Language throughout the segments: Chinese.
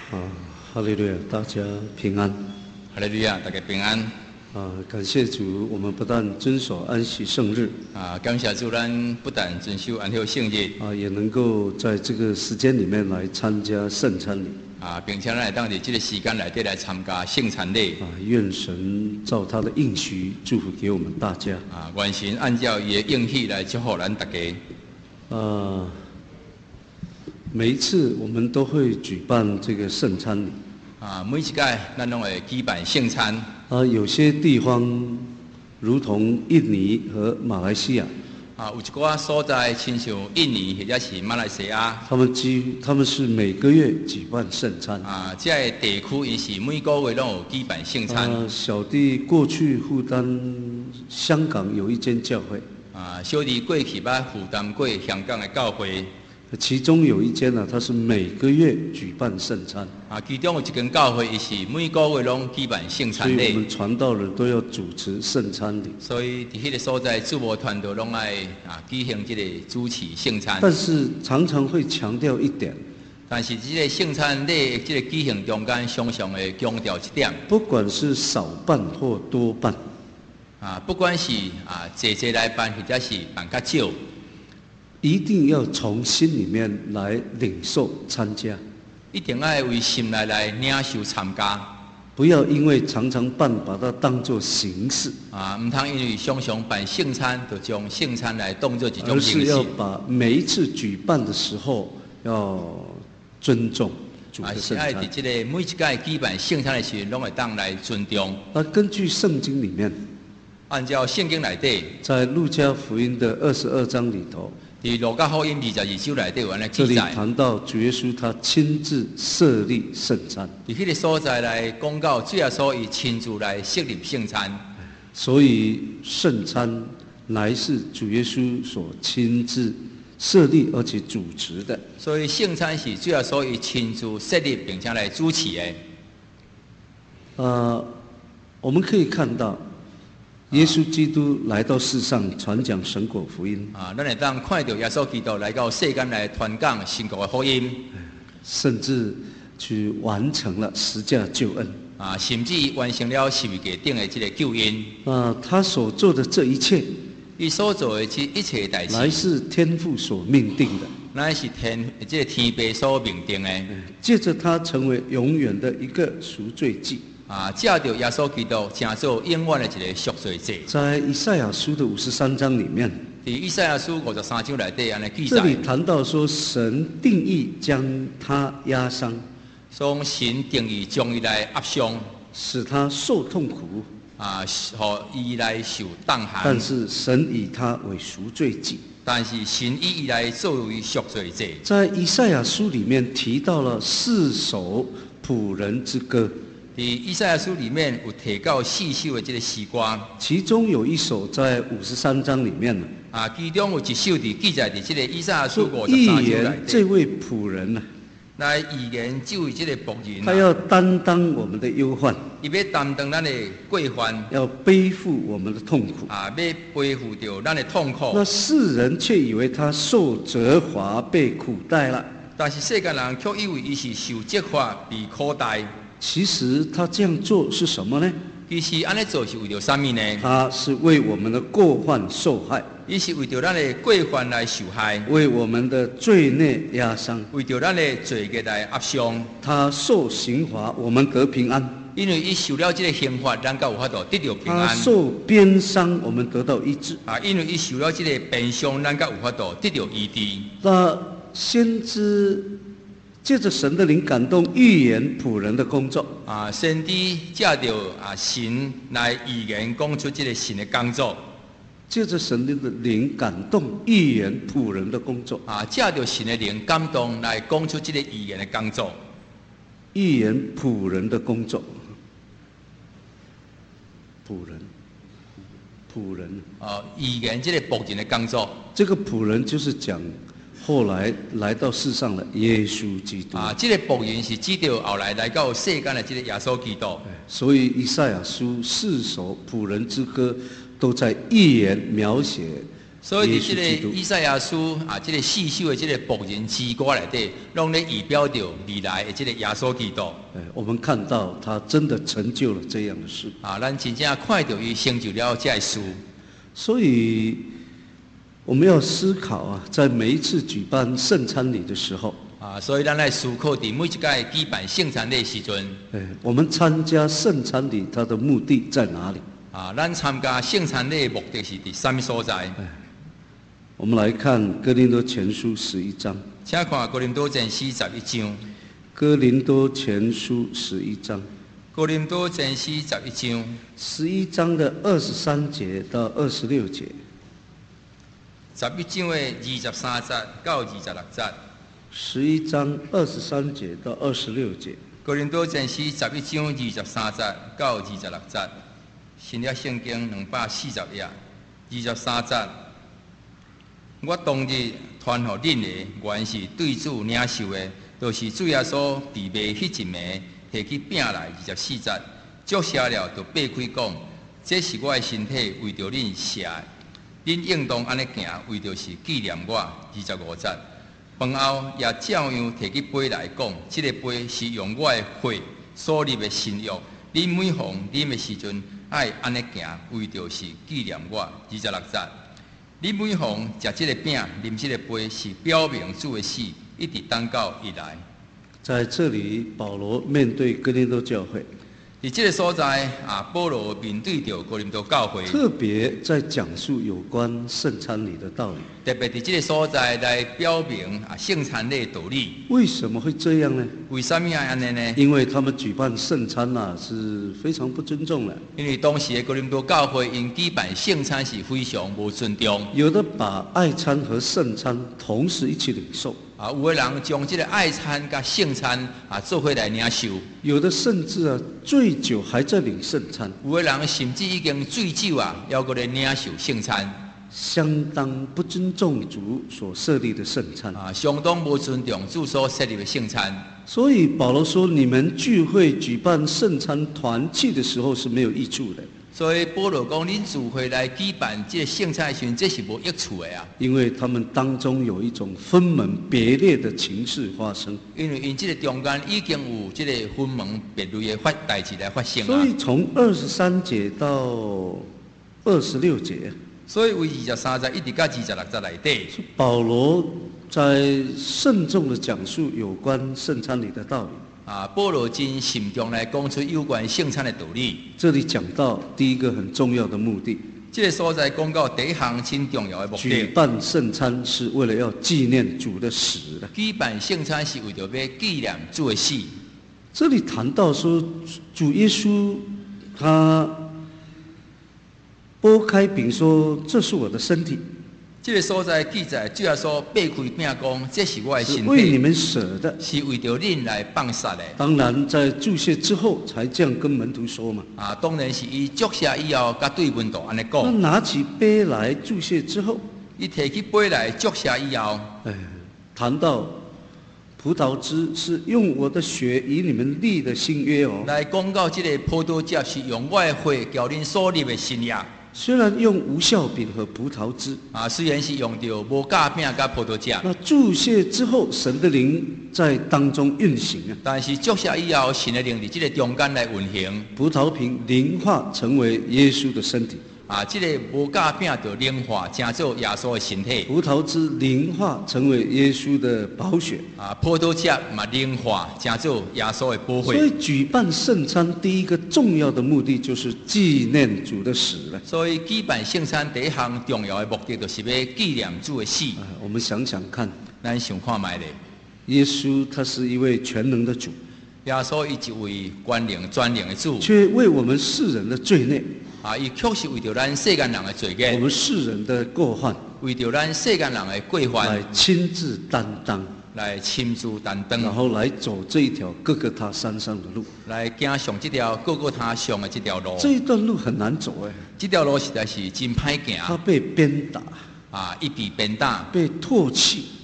啊，哈利路亚，大家平安。 哈利路亚，大家平安。 感谢主，我们不但遵守安息圣日， 感谢主，咱不但遵守安息圣日， 也能够在这个时间里面来参加圣餐礼。 并且咱来当在这个时间内底来参加圣餐礼。 愿神照他的应许祝福给我们大家。 愿神按照伊的应许来祝福咱大家。 每一次我们都会举办这个圣餐礼。 每一届咱拢会举办圣餐。 有些地方，如同印尼和马来西亚， 有一寡所在，亲像印尼或者是马来西亚， 他们是每个月举办圣餐。 这个地区伊是每个月拢有举办圣餐。 小弟过去负担香港有一间教会。 小弟过去捌负担过香港的教会。 其中有一间它是每个月举办圣餐。 其中有一间教会，伊是每个月拢举办圣餐礼。 所以我们传道人都要主持圣餐礼。 所以伫迄个所在，主务团队拢爱举行这个主持圣餐。 但是常常会强调一点。 但是这个圣餐礼这个举行中间，常常会强调一点。 不管是少办或多办。 不管是济来办，或者是办较少。 一定要从心里面来领受参加， 一定要为心来领受参加， 不要因为常常办把它当作形式唔通因为常常办圣餐，就将圣餐来当作一种形式， 而是要把每一次举办的时候要尊重主的圣餐。 是在这个每一届举办圣餐的时候，拢会当来尊重。 根据圣经里面， 按照圣经内底， 在路加福音的22章里头。 伫路加福音22章内底有安尼记载， 这里谈到主耶稣他亲自设立圣餐。 伫迄个所在来讲到主耶稣伊亲自来设立圣餐， 所以圣餐乃是主耶稣所亲自设立而且主持的。 所以圣餐是主耶稣伊亲自设立并且来主持的。 我们可以看到。耶稣基督来到世上传讲神国福音。 咱会当看到耶稣基督来到世间来传讲神国的福音， 甚至去完成了十架救恩。 甚至完成了十字架顶的这个救恩。 他所做的这一切， 伊所做的一切代志， 乃是天父所命定的， 乃是这个天父所命定的。 借着他成为永远的一个赎罪祭。 借着耶稣基督成做永远的一个赎罪祭。 在以赛亚书的53章里面， 以赛亚书53章内底安尼记载， 这里谈到说，神定义将他压伤， 从神定义将伊来压伤， 使他受痛苦， 互伊来受冻寒。 但是神以他为赎罪祭。 但是神以伊来作为赎罪祭。在以赛亚书里面提到了4首仆人之歌。 以赛亚书里面有提到4首的这个诗歌， 其中有一首在53章里面了。 其中有一首记载在这个以赛亚书53章预言这位仆人来预言这位这个仆人， 他要担当我们的忧患， 伊要担当咱的过患， 要背负我们的痛苦， 要背负着咱的痛苦。 那世人却以为他受责罚被苦待了， 但是世间人却以为伊是受责罚被苦待。 其实他这样做是什么呢？ 其实安尼做是为了什么呢？ 他是为我们的过患受害， 伊是为着咱的过患来受害， 为我们的罪孽压伤， 为着咱的罪孽来压伤。 他受刑罚，我们得平安。 因为伊受了这个刑罚，咱才有法度得到平安。 他受鞭伤，我们得到医治。 因为伊受了这个鞭伤，咱才有法度得到医治。 那先知借着神的灵感动，预言仆人的工作。 先知借着神来预言讲出这个神的工作。 借着神的灵感动，预言仆人的工作。 借着神的灵感动来讲出这个预言的工作。 预言仆人的工作。仆人。 预言这个仆人的工作。 这个仆人就是讲。后来来到世上的耶稣基督。 这个仆人是指着后来到世间的这个耶稣基督。 所以以赛亚书4首仆人之歌都在预言描写所以伫这耶稣基督个以赛亚书啊，这个4首的这个仆人诗歌内底，拢咧预表着未来的这个耶稣基督。 我们看到他真的成就了这样的事。 啊，咱真正看到伊成就了这个事。 所以我们要思考啊，在每一次举办圣餐礼的时候， 啊，所以咱来思考，伫每一届举办圣餐礼的时阵， 我们参加圣餐礼，它的目的在哪里？ 啊，咱参加圣餐礼的目的是伫什么所在？ 我们来看哥林多前书11章。 请看哥林多前书11章。 哥林多前书11章。 哥林多前书11章。 11章的23节到26节。 11章的23节到26节。 11章23节到26节。 哥林多前书11章23节到26节。新约圣经240页，23节。我当日传予恁的，原是对主领受的，就是主耶稣被卖迄一暝，摕起饼来24节，祝谢了，就擘开讲：这是我的身体，为着恁舍的，恁应当安尼行，为着是纪念我。25节，饭后也照样摕起杯来讲：这个杯是用我的血所立的新约，恁每逢啉的时阵，爱安尼行，为着是纪念我。26节。你每逢食这个饼、啉这个杯，是表明主的死，一直等到伊来。 在这里，保罗面对哥林多教会， 伫这个所在啊，保罗面对着哥林多教会， 特别在讲述有关圣餐礼的道理。 特别伫这个所在来表明啊圣餐的道理。 为什么会这样呢？ 为什么要安尼呢？ 因为他们举办圣餐是非常不尊重的。 因为当时的哥林多教会因举办圣餐是非常无尊重。 有的把爱餐和圣餐同时一起领受。 啊，有的人将这个爱餐甲圣餐啊做伙来领受。 有的甚至醉酒还在领圣餐。 有的人甚至已经醉酒啊，要过来领受圣餐。 相当不尊重主所设立的圣餐啊，相当不尊重主所设立的圣餐。 所以保罗说，你们聚会举办圣餐团契的时候是没有益处的。 所以保罗讲，恁聚会来举办这个圣餐的时候，这是无益处的啊。 因为他们当中有一种分门别类的情事发生。 因为因这个中间已经有这个分门别类的代志来发生啊。 所以从23节到26节。 所以为23节一直到26节内底， 保罗在慎重的讲述有关圣餐礼的道理。 啊，保罗真慎重来讲出有关圣餐的道理。 这里讲到第一个很重要的目的， 这个所在讲到第一项真重要的目的。 举办圣餐是为了要纪念主的死的。 举办圣餐是为了要纪念主的死。 这里谈到说，主耶稣他拨开饼说：“这是我的身体。” 这个所在记载，主要说擘开饼讲，这是我的身体， 是为你们舍的， 是为着恁来放杀的。 当然，在注谢之后才这样跟门徒说嘛。 啊，当然是伊祝谢以后，甲对门徒安尼他讲。 拿起杯来注谢之后， 伊提起杯来祝谢以后， 谈到葡萄汁是用我的血与你们立的新约哦。 来讲到这个葡萄汁是用我的血叫恁所立的新约。 虽然用无酵饼和葡萄汁， 啊，虽然是用到无假饼甲葡萄汁， 那注谢之后，神的灵在当中运行啊。 但是祝谢以后，神的灵在这个中间来运行。 葡萄瓶灵化成为耶稣的身体。 啊，这个无假饼就灵化，成做耶稣的身体。 葡萄汁灵化成为耶稣的宝血。 啊，葡萄汁嘛灵化，成做耶稣的宝血。 所以举办圣餐第一个重要的目的就是纪念主的死了。 所以举办圣餐第一项重要的目的就是要纪念主的死。 我们想想看， 咱想看卖咧， 耶稣他是一位全能的主， 耶稣伊一位全能全能的主， 却为我们世人的罪孽。 啊，伊确实为着咱世间人的罪孽， 我们世人的过犯， 为着咱世间人的过犯， 来亲自担当， 来亲自担当， 然后来走这一条各个他山上的路， 来行上这条各个他上的这条路。 这一段路很难走这条路实在是真歹行。 他被鞭打， 啊，一被鞭打， 被唾弃，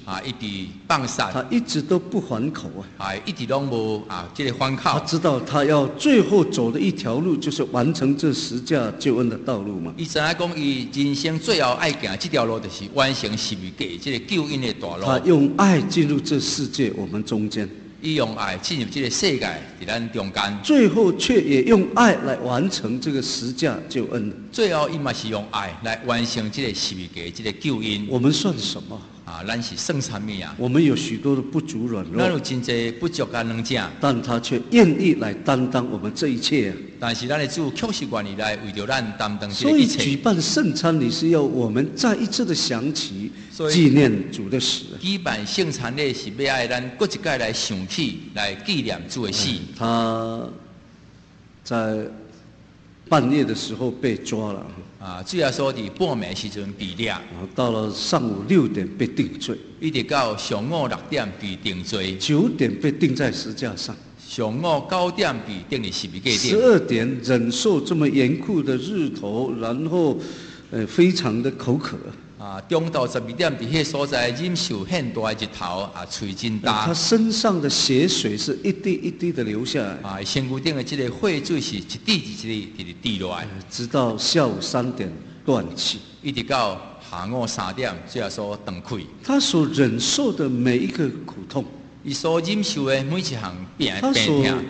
一直放散， 他一直都不还口啊。 一直拢无这个反他口。 知道他要最后走的一条路，就是完成这十架救恩的道路嘛。 伊知影讲，伊人生最后爱行这条路，就是完成十字架这个救恩的大路。 他用爱进入这世界我们中间， 伊用爱进入这个世界，在咱中间。 最后却也用爱来完成这个十架救恩。 最后，伊嘛是用爱来完成这个十字架这个救恩。 我们算什么？ 咱是算什么啊？ 我们有许多的不足软弱， 咱有真济不足甲软弱， 但他却愿意来担当我们这一切啊。 但是咱的主确实愿意来为着咱担当这所以个一切。 举办圣餐礼是要我们再一次的想起所以纪念主的死。 举办圣餐礼是要爱咱各一届来想起，来纪念主的死。 他在半夜的时候被抓了， 主要说伫半暝时阵被抓， 然后到了上午6点被定罪， 一直到上午6点被定罪 ，9点被钉在石架上， 上午9点被钉伫十字架顶 ，12点忍受这么严酷的日头，然后非常的口渴。 中昼12点伫迄所在忍受很大的日头，喙真大。 他身上的血水是一滴一滴的流下来， 身躯顶的这个血水是一滴一滴直滴落来， 直到下午3点断气， 一直到下午3点，最后所断开。 他所忍受的每一个苦痛， 伊所忍受的每一项病痛，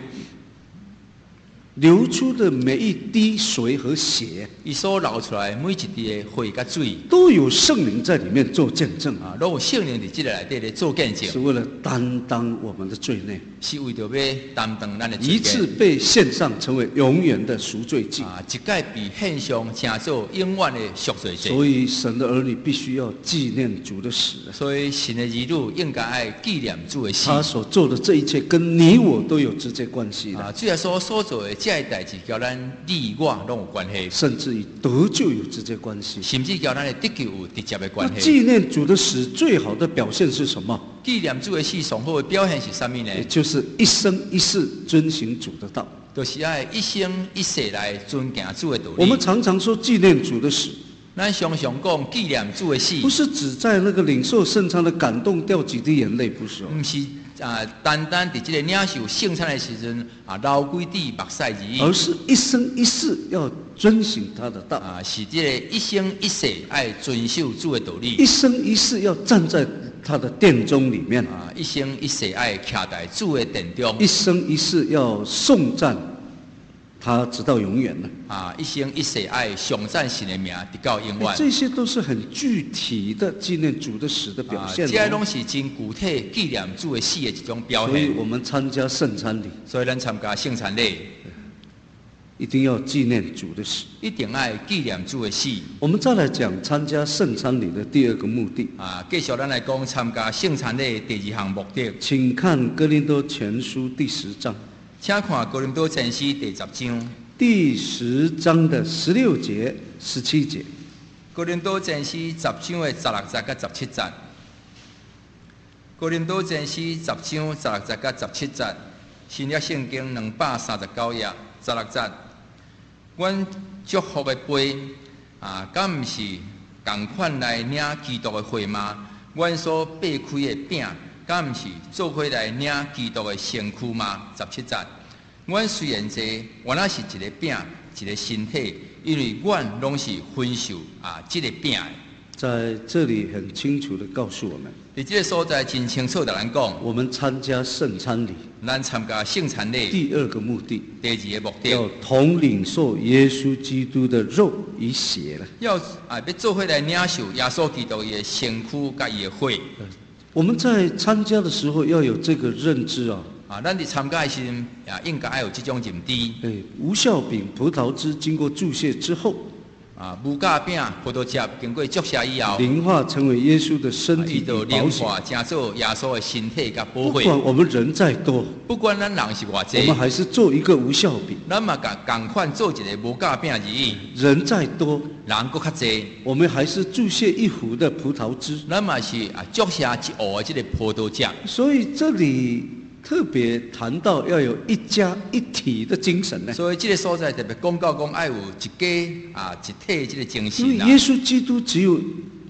流出的每一滴水和血， 伊所流出来每一滴的血甲水， 都有圣灵在里面做见证都有圣灵伫这个内底咧做见证， 是为了担当我们的罪孽， 是为着要担当咱的罪孽， 一次被献上成为永远的赎罪祭。 一届被献上成做永远的赎罪祭。 所以神的儿女必须要纪念主的死， 所以神的儿女应该爱纪念主的死。 他所做的这一切跟你我都有直接关系的。 主耶稣所做的这些代志，交咱你我拢有关系， 甚至于得救有直接关系， 甚至交咱的得救有直接的关系。 纪念主的死最好的表现是什么？ 纪念主的死上好的表现是什么呢？ 也就是一生一世遵行主的道， 就是要一生一世来遵行主的道理。 我们常常说纪念主的死， 咱常常讲纪念主的死， 不是只在那个领受圣餐的感动掉几滴眼泪，不是哦。 不是单单在这个领受圣餐的时阵流几滴目屎而已， 而是一生一世要遵行他的道是这个一生一世爱遵守主的道理， 一生一世要站在他的殿中里面一生一世爱徛在主的殿中， 一生一世要颂赞他直到永远了一生一世爱上赞神的名直到永远。 这些都是很具体的纪念主的死的表现这拢是真具体纪念主的死的一种表所以现。 我们参加圣餐礼， 所以咱参加圣餐礼， 一定要纪念主的死。 一定爱纪念主的死。 我们再来讲参加圣餐礼的第二个目的继续咱来讲参加圣餐礼第2项目的， 请看哥林多前书第10章， 请看哥林多前书第10章， 第10章的16节、17节。 哥林多前书10章的16节甲17节。哥林多前书10章16节甲17节，新约圣经239页16节。阮祝福的杯敢毋是同款来领基督的血吗？阮所擘开的饼，敢毋是做伙来领基督的身躯吗？17节。阮虽然这原来是一个饼，一个身体，因为阮拢是分受这个饼的。 在这里很清楚地告诉我们， 在这个所在真清楚地咱讲， 我们参加圣餐礼， 咱参加圣餐礼第二个目的， 第2个目的， 要同领受耶稣基督的肉与血了。 要做伙来领受耶稣基督的身躯甲伊的血。 我们在参加的时候要有这个认知咱伫参加的时阵应该要有这种认知。 无酵饼、葡萄汁经过注泻之后， 无酵饼、葡萄汁经过注射以后， 灵化成为耶稣的身体就与宝血。 灵化成做耶稣的身体甲宝不血。 管我们人再多， 不管咱人是偌我济， 们还是做一个无酵饼； 咱嘛共款做一个无酵饼而已。 人再多， 人佫较济， 我们还是注泻一壶的葡萄汁。 咱嘛是注射一壶的这个葡萄汁。 所以这里特别谈到要有一家一体的精神呢。 所以这个所在特别讲到讲要有一家一体的这个精因神为耶稣基督只有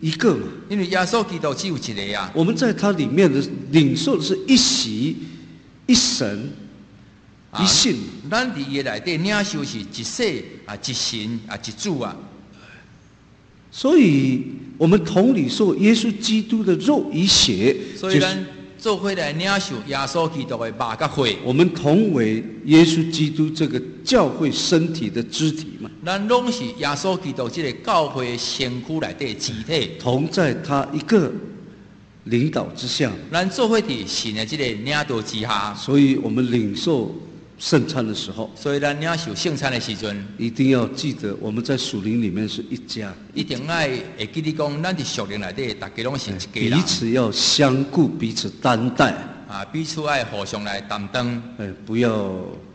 一个嘛。 因为耶稣基督只有一个啊。 我们在它里面的领受的是一洗、一神、一信。 咱伫伊内底领受是一洗啊、一神啊、一主啊。 所以我们同理受耶稣基督的肉与血， 所以咱做伙来领受耶稣基督的肉甲血。 我们同为耶稣基督这个教会身体的肢体嘛。 咱拢是耶稣基督这个教会身躯内底的肢体， 同在他一个领导之下。 咱做伙伫神的这个领导之下。 所以我们领受圣餐的时候， 所以咱领受圣餐的时阵， 一定要记得我们在属灵里面是一家， 一定爱会记得讲，咱伫属灵内底，大家拢是一家人， 彼此要相顾，彼此担待啊，彼此爱互相来担当， 不要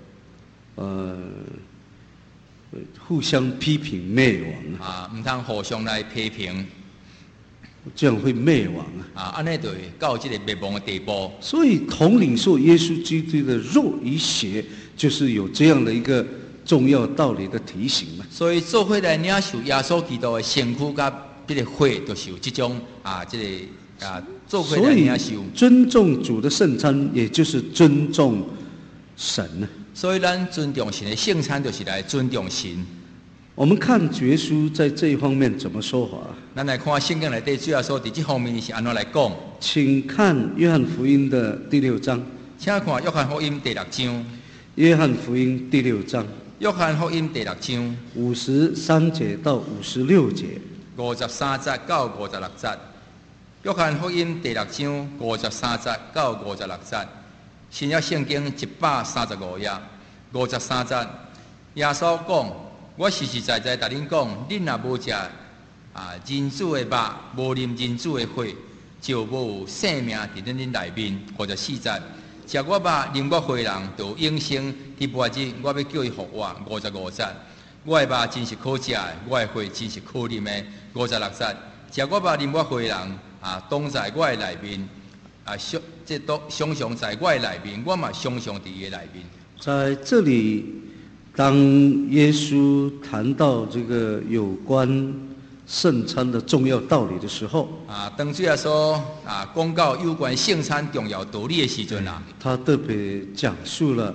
互相批评灭亡啊，唔通互相来批评， 这样会灭亡啊，安尼就会到这个灭亡的地步。 所以同领受耶稣基督的肉与血，就是有这样的一个重要道理的提醒嘛。 所以做伙来领受耶稣基督的身躯甲这个血，就是有这种啊，这个啊，做伙来领受。 尊重主的圣餐，也就是尊重神呢。 所以咱尊重神的圣餐，就是来尊重神。 我们看决书在这一方面怎么说法？ 咱来看圣经内底主要说伫这方面是安怎来讲。 请看约翰福音的第6章。 请看约翰福音第6章。 约翰福音第6章。 约翰福音第6章 53节到56节。 53节到56节。约翰福音第6章53节到56节。新约圣经135页，53节，耶稣讲：“我实实在在甲恁讲，恁若无食人子的肉，无啉人子的血，就无有生命伫恁内面。54节，食我肉、啉我血的人，就有永生。伫末日，我要叫伊复活。55节，我的肉真是可食的，我的血真是可啉的。56节，食我肉、啉我血的人，当在我的内面。”这都常常在我的内面，我嘛常常伫伊的内面。 在这里，当耶稣谈到这个有关圣餐的重要道理的时候， 当主耶稣讲到有关圣餐重要道理的时阵他特别讲述了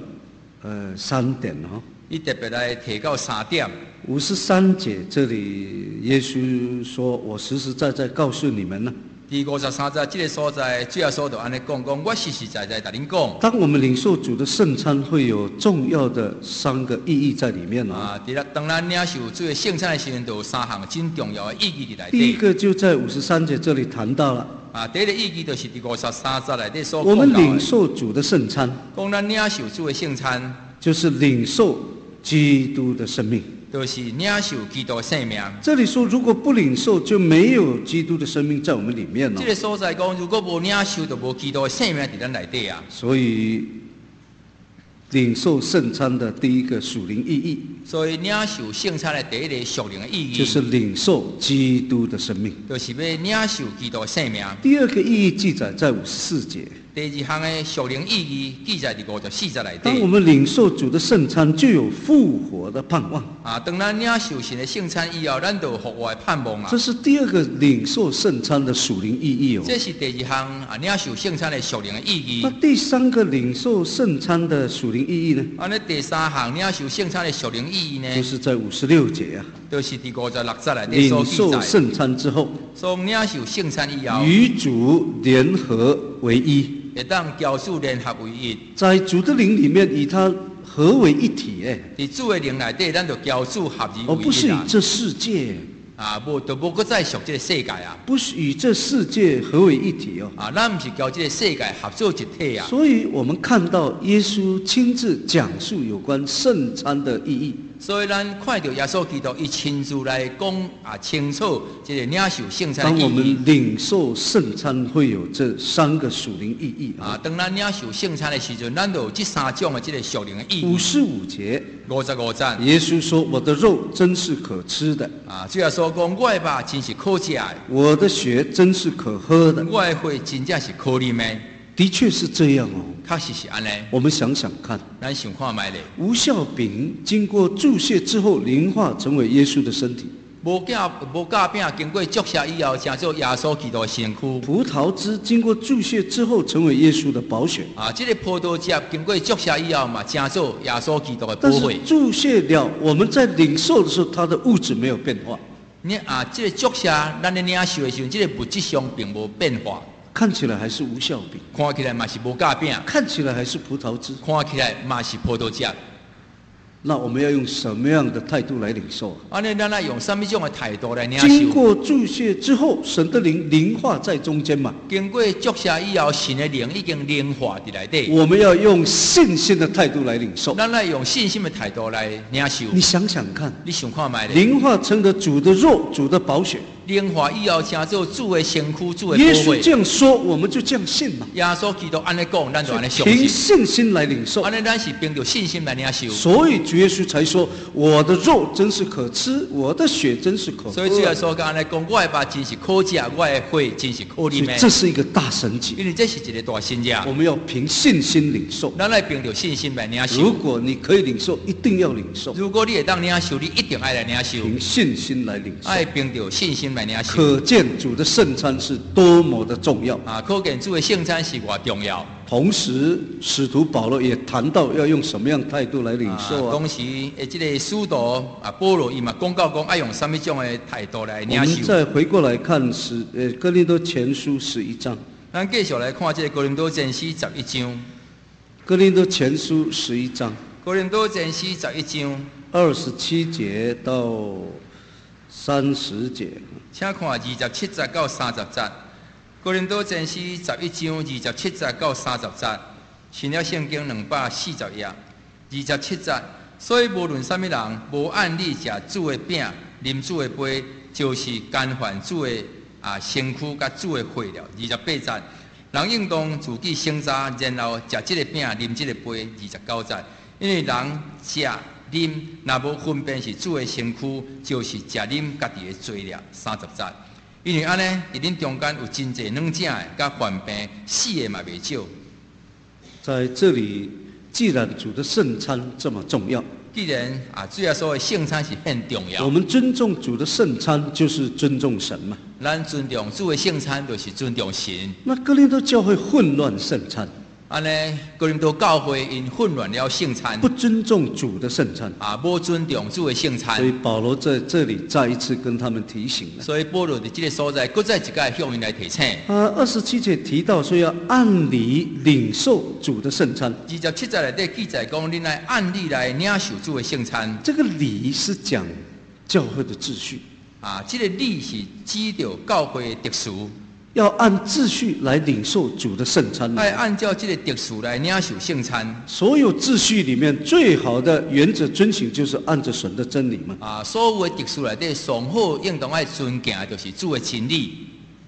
3点哦。 伊特别来提到3点。 53节这里，耶稣说：“我实实在在告诉你们呢。” 第53节这个所在，主耶稣就安尼讲，我实实在在甲恁讲。 当我们领受主的圣餐，会有重要的3个意义在里面哦。 当咱领受主的圣餐的时阵，就有3项真重要的意义伫内底。 第一个就在53节这里谈到了。 第一个意义就是第53节内底所讲我们领受主的圣餐， 讲咱领受主的圣餐， 就是领受基督的生命。 就是领受基督的生命。 这里说，如果不领受，就没有基督的生命在我们里面了。 这个所在讲，如果无领受，就无基督的生命在咱内底啊。 所以，领受圣餐的第一个属灵意义， 所以领受圣餐的第一个属灵的意义， 就是领受基督的生命， 就是要领受基督的生命。 第二个意义记载在54节。 第2项的属灵意义记载伫54节内底。 当我们领受主的圣餐，就有复活的盼望。 当咱领受神的圣餐以后，咱就有复活的盼望啊。 这是第二个领受圣餐的属灵意义哦。 这是第2项领受圣餐的属灵的意义。 那第3个领受圣餐的属灵意义呢？ 尼第3项领受圣餐的属灵意义呢？ 就是在56节啊。 就是第56节内底所记载。 领受圣餐之后， 从领受圣餐以后， 与主联合为一。 会当交主联合为一， 在主的灵里面与他合为一体在主的灵内底，咱就交主合而为一， 而不是与这世界无搁再属这个世界啊， 不是与这世界合为一体哦。 咱不是交这个世界合作一体啊。 所以我们看到耶稣亲自讲述有关圣餐的意义。 所以咱看到耶稣基督伊亲自来讲清楚这个领受圣餐的意义。 当我们领受圣餐，会有这3个属灵意义当咱领受圣餐的时阵，咱就有这3种的这个属灵的意义。 55节 55节， 耶稣说：“我的肉真是可吃的。” 主要说讲，我的肉真是可食的， 我的血真是可喝的， 我的血真正是可啉的。 的确是这样哦， 确实是安尼。 我们想想看， 咱想看卖咧， 无酵饼经过注泻之后凝化成为耶稣的身体。 无假饼经过注射以后，成做耶稣基督的身躯。 葡萄汁经过注泻之后，成为耶稣的宝血。 这个葡萄汁经过注射以后嘛，成做耶稣基督的宝但是血。 注泻了，我们在领受的时候，它的物质没有变化。 这个注射，咱咧领受的时候，这个物质上并无变化， 看起来还是无效饼， 看起来嘛是无假饼， 看起来还是葡萄汁， 看起来嘛是葡萄汁。 那我们要用什么样的态度来领受啊？ 咱来用什么种的态度来领经受？ 过注泻之后，神的灵灵化在中间嘛。 经过注射以后，神的灵已经灵化伫内底。 我们要用信心的态度来领受。 咱来用信心的态度来领受。 你想想看， 你想看卖咧？ 灵化成了主的肉，主的宝血。 灵化以后，成做主的身躯，主的耶宝血。 稣这样说，我们就这样信嘛。 耶稣基督安尼讲，咱就安尼相凭信。 信心来领受。 安尼咱是凭着信心来领受。 所以主耶稣才说：“我的肉真是可吃，我的血真是可喝。” 所以主耶稣安尼讲，我的肉真是可食，我的血真是可啉的。 这是一个大神迹， 因为这是一个大神迹。 我们要凭信心领受。 咱来凭着信心来领受。 如果你可以领受，一定要领受。 如果你会当领受，你一定爱来领受。 凭信心来领受。 爱凭着信心来领受。 可见主的圣餐是多么的重要可见主的圣餐是偌重要。 同时，使徒保罗也谈到要用什么样态度来领受同时，这个使徒保罗伊嘛讲到讲爱用什么种的态度来领受。 我们再回过来看哥林多前书11章。 咱继续来看这个哥林多前书11章。 哥林多前书11章。 哥林多前书11章 27节到30节。 请看27节到30节。哥林多前书11章27节到30节，新约圣经240页。27节，所以无论什么人，无按理食主的饼、啉主的杯，就是干犯主的身躯甲主的血了。28节，人应当自己省查，然后食这个饼、啉这个杯。29节，因为人食啉，若无分辨是主的身躯，就是食啉家己的罪了。30节。因为安尼，伫恁中间有真侪软正的，甲患病死的嘛袂少。 在这里，既然主的圣餐这么重要， 既然主要说的圣餐是很重要， 我们尊重主的圣餐就是尊重神嘛。 咱尊重主的圣餐就是尊重神。 那哥林多教会混乱圣餐。 安尼，哥林多教会因混乱了圣餐， 不尊重主的圣餐无尊重主的圣餐。 所以保罗在这里再一次跟他们提醒了。 所以保罗在这个所在，搁再一个向因来提醒。 27节提到说要按理领受主的圣餐。 27节内底记载讲，恁来按理来领受主的圣餐。 这个理是讲教会的秩序这个理是指着教会的特殊。 要按秩序来领受主的圣餐， 要按照这个特殊来领受圣餐。 所有秩序里面最好的原则遵行，就是按着神的真理嘛。 所有的特殊内底上好应当爱尊敬的，就是主的真理。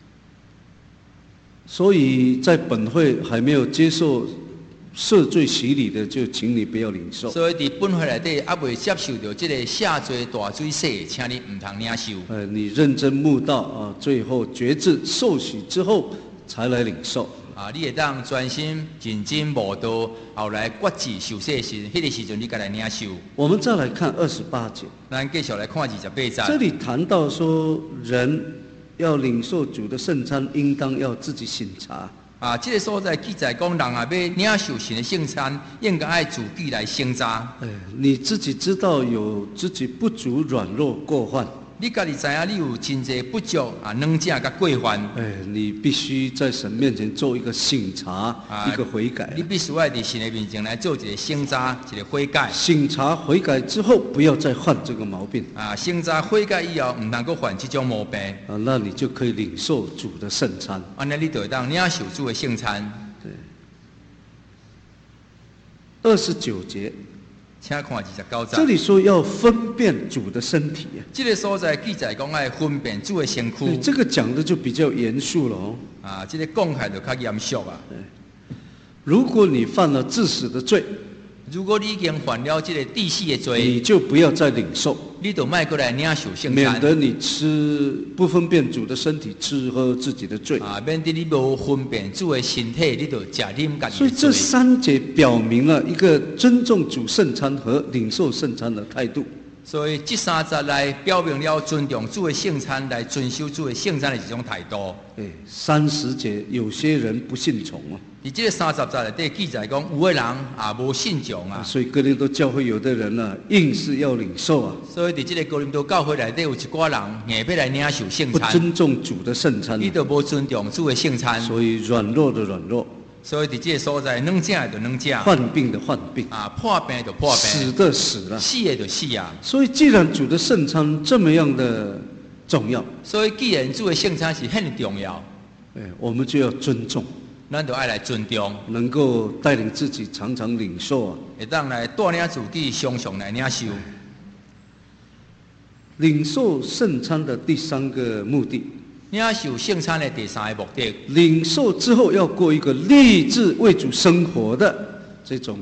所以在本会还没有接受赦罪洗礼的，就请你不要领受。 所以伫本会内底还未接受到这个赦罪大水洗，请你唔通领受。 你认真慕道最后决志受洗之后才来领受。 你会当专心认真慕道，后来决志受洗时，迄个时阵你才来领受。 我们再来看28节， 咱继续来看28节。 这里谈到说，人要领受主的圣餐，应当要自己省察。 这个所在记载讲，人要领受神的圣餐，应该爱自己来省查。 你自己知道有自己不足、软弱、过患。 你家己知影，你有真侪不足软正甲过犯。 你必须在神面前做一个省察，一个悔改。 你必须要在神的面前来做一个省察，一个悔改。 省察悔改之后，不要再犯这个毛病。 省察悔改以后，唔能够犯这种毛病。 那你就可以领受主的圣餐。 安尼你就会当领受主的圣餐。 对。29节。 请看29节。 这里说要分辨主的身体这个所在记载讲要分辨主的身躯。 这个讲的就比较严肃了这个讲起来就较严肃如果你犯了致死的罪， 如果你已经犯了这个致死的罪， 你就不要再领受， 你就莫过来领受圣餐， 免得你不分辨主的身体，吃喝自己的罪免得你无分辨主的身体，你就食啉家己的罪。 所以这3节表明了一个尊重主圣餐和领受圣餐的态度。 所以这三节来表明了尊重主的圣餐，来遵守主的圣餐的一种态度。 30节有些人不信从啊。 伫这个30节内底记载讲，有的人也无信从啊。 所以哥林多教会有的人呢，硬是要领受啊。 所以伫这个哥林多教会内底有一寡人硬要来领受圣不餐， 尊重主的圣餐， 伊就无尊重主的圣餐。 所以软弱的软弱， 所以伫这个所在，软正的就软正， 患病的患病， 啊，破病就破病， 死的死了。 死的就死啊。 所以既然主的圣餐这么样的重要， 所以既然主的圣餐是很重要， 我们就要尊重， 咱就爱来尊重， 能够带领自己常常领受啊。 会当来带领自己常常来领受。 领受圣餐的第3个目的， 领受圣餐的第3个目的， 领受之后要过一个立志为主生活的这种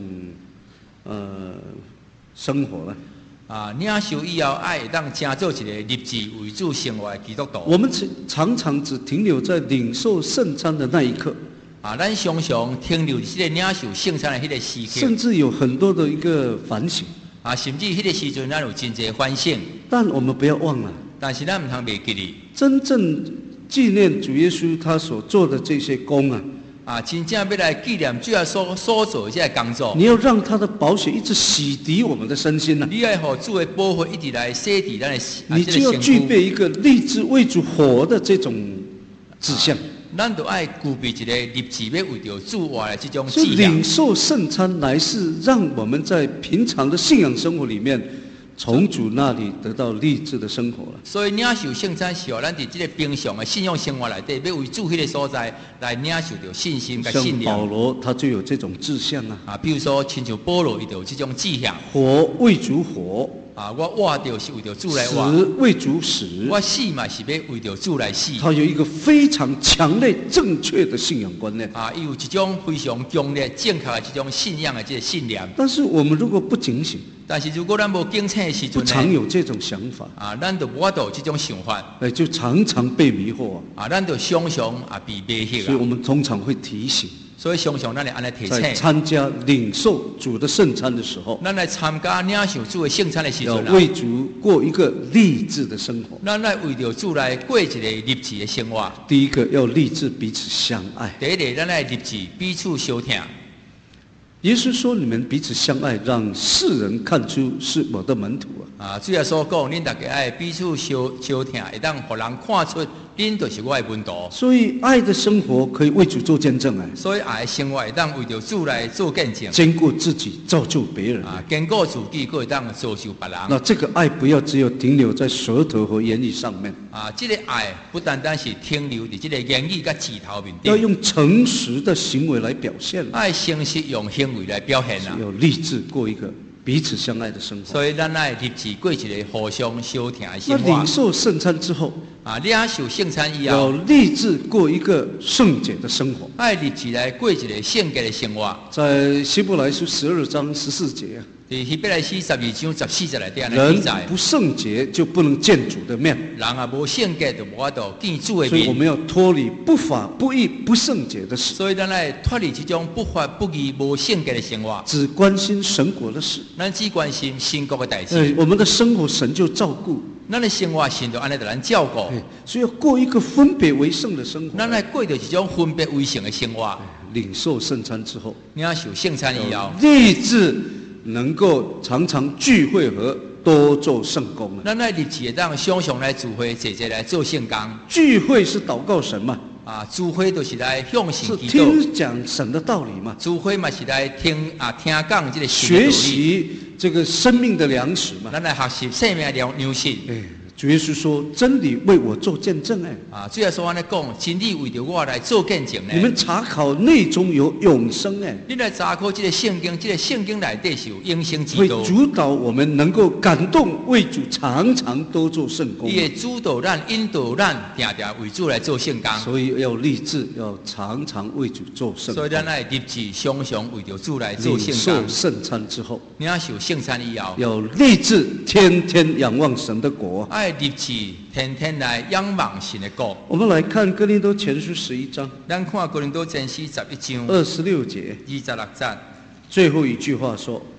生活了。 领受以后爱会当成做一个立志为主生活的基督徒。 我们常常只停留在领受圣餐的那一刻， 咱常常停留在这个领受圣餐的迄个时刻， 甚至有很多的一个反省。 甚至迄个时阵咱有真侪反省。 但我们不要忘了， 但是咱唔通袂记哩， 真正纪念主耶稣他所做的这些功啊， 真正要来纪念主要所做的这个工作。 你要让他的宝血一直洗涤我们的身心你要让主的保护一直来洗涤咱的你就要具备一个立志为主活的这种志向。 咱就爱具备一个立志要为着主活的这种志所以向。 领受圣餐乃是让我们在平常的信仰生活里面，从主那里得到立志的生活了。 所以领受圣餐是让咱伫这个平常的信仰生活内底，要为主迄个所在来领受着信心跟信念。 像保罗他就有这种志向啊。 比如说亲像保罗伊就有这种志向。 活为主活。 我活着是为着主来活， 死为主死， 我死嘛是要为着主来死。 他有一个非常强烈、正确的信仰观念伊有一种非常强烈、正确的这种信仰的这个信念。 但是我们如果不警醒， 但是如果咱无警醒的时阵， 不常有这种想法咱就无有这种想法， 就常常被迷惑咱就常常被迷惑。 所以我们通常会提醒。 所以常常咱来安尼提醒， 在参加领受主的圣餐的时候， 咱来参加领受主的圣餐的时阵， 要为主过一个立志的生活。 咱来为着主来过一个立志的生活。 第一个要立志彼此相爱。 第一个，咱来立志彼此相疼。 耶稣说：“你们彼此相爱，让世人看出是我的门徒啊！” 主耶稣所讲，恁大家爱彼此相疼，会当互人看出恁就是我的门徒。 所以爱的生活可以为主做见证所以爱的生活会当为着主来做见证， 兼顾自己，造就别人兼顾自己，佫会当造就别人。 那这个爱不要只有停留在舌头和言语上面这个爱不单单是停留在这个言语跟指头面顶， 要用诚实的行为来表现。 爱诚实用行为来表现要立志过一个彼此相爱的生活。 所以咱爱立志过一个互相相疼的生活。 那领受圣餐之后领受圣餐以后， 要立志过一个圣洁的生活。 爱立志来过一个圣洁的生活。 在希伯来书12章14节在希伯来书12章14节内底人不圣洁就不能见主的面。 人无圣洁就无法度见主的面。 所以我们要脱离不法不义不圣洁的事。 所以咱来脱离这种不法不义无圣洁的生活， 只关心神国的事。 咱只关心神国的代志。 我们的生活神就照顾。 咱的生活神就安尼对咱照顾。 所以要过一个分别为圣的生活。 咱来过着一种分别为圣的生活。 领受圣餐之后， 领受圣餐以后， 立志能够常常聚会和多做圣工。 咱来立志当常常来聚会，坐坐来做圣工。 聚会是祷告神嘛？ 聚会就是来向神祈祷， 听讲神的道理嘛。 聚会嘛是来听讲这个学习这个生命的粮食嘛。 咱来学习生命的粮食。 主耶稣说：“真理为我做见证。” 主耶稣安尼讲，真理为着我来做见证。 你们查考内中有永生。 你来查考这个圣经，这个圣经内底是有永生之道， 会主导我们能够感动为主，常常多做圣工。 伊会主导咱、引导咱，定定为主来做圣工。 所以要立志，要常常为主做圣工。 所以咱爱立志，常常为着主来做圣工。 领受圣餐之后， 领受圣餐以后， 要立志天天仰望神的国。 爱立志天天来仰望神的国。 我们来看哥林多前书11章， 咱看哥林多前书11章 26节 26节， 最后一句话说：“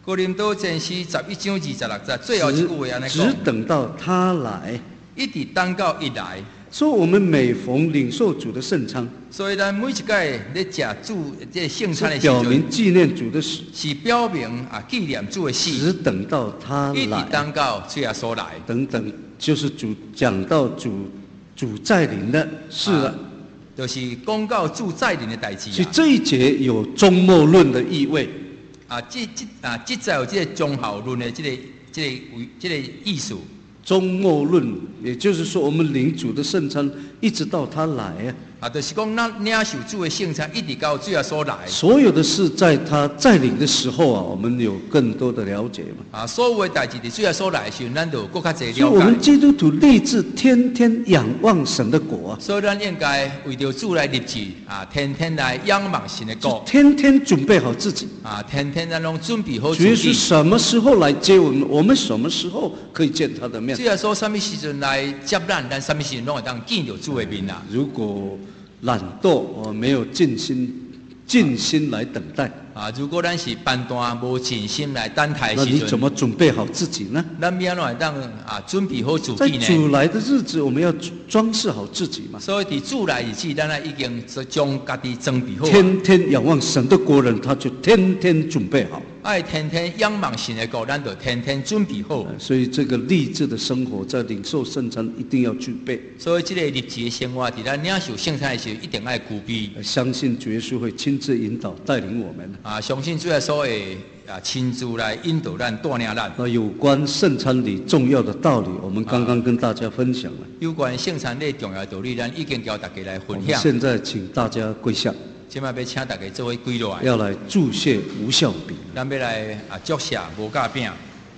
哥林多前书11章26节，最后一句话安尼只讲， 等到他来。 一直等到伊来。 所以我们每逢领受主的圣餐， 所以咱每一届咧食主这圣餐的时表明阵， 纪念主的死， 是表明纪念主的只死， 等到他一直来。 等到主耶稣来。 等等，就是讲到主再临的事了。 就是讲到主再临的代志所以这一节有终末论的意味。 这才有这个中后论的这个意思。 终末论，也就是说，我们领主的圣餐，一直到他来就是讲咱领受主的圣餐，一直到主耶稣来。 所有的事在他再临的时候我们有更多的了解嘛。 所有的代志，主耶稣来的时候，咱就更加侪所以我们了解。 基督徒立志天天仰望神的国所以咱应该为着主来立志天天来仰望神的国。 天天准备好自己天天咱拢准备好自主耶稣己。 什么时候来接我们？我们什么时候可以见他的面？ 主耶稣什么时阵来接咱什么时阵拢会当见到主的面啦。 如果懒惰没有尽心来等待如果咱是半段无尽心来等待的那你时阵， 怎么准备好自己呢？ 咱要怎会当准备好自在己呢？ 主来的日子，我们要装饰好自己嘛。 所以伫主来日子，咱已经将家己准备好。 天天仰望神的国人，他就天天准备好。 爱天天仰望神的国，咱就天天准备好。 所以这个励志的生活，在领受圣餐一定要具备。 所以这个励志的生活，伫咱领受圣餐的时候，一定要具备。 相信主耶稣会亲自引导带领我们。 相信主耶稣会亲自来引导咱、带领咱。 那有关圣餐里重要的道理，我们刚刚跟大家分享了。 有关圣餐的重要道理，咱已经交大家来分享。 现在请大家跪下。 今摆要请大家做伙跪落来， 要来祝谢无效饼。 咱要来祝谢无价饼。